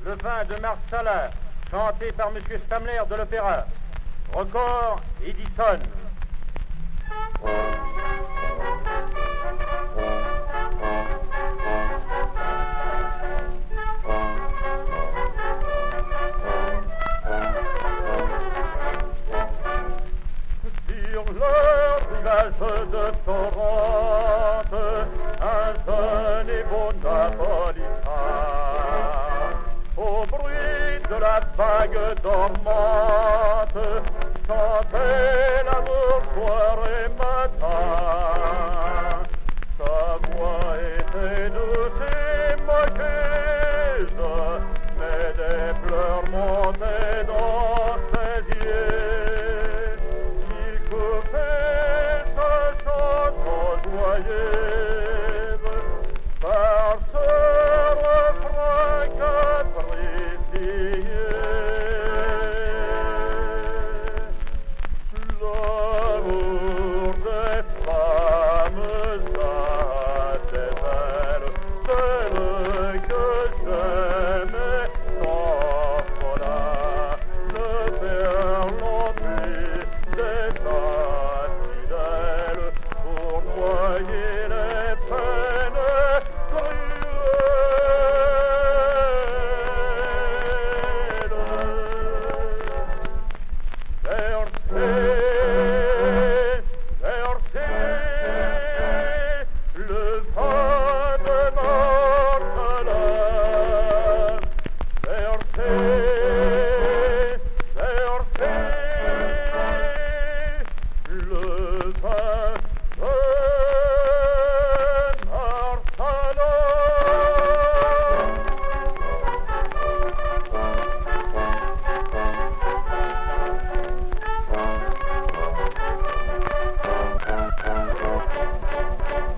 le vin de Marsala, chanté par M. Stamler de l'Opéra. Record, Edison. Sur le rivage de Torrente, un jeune et beau Napolitain, au bruit de la vague dormante, chantait l'amour soir et matin. Sa voix était douce et moqueuse, mais des pleurs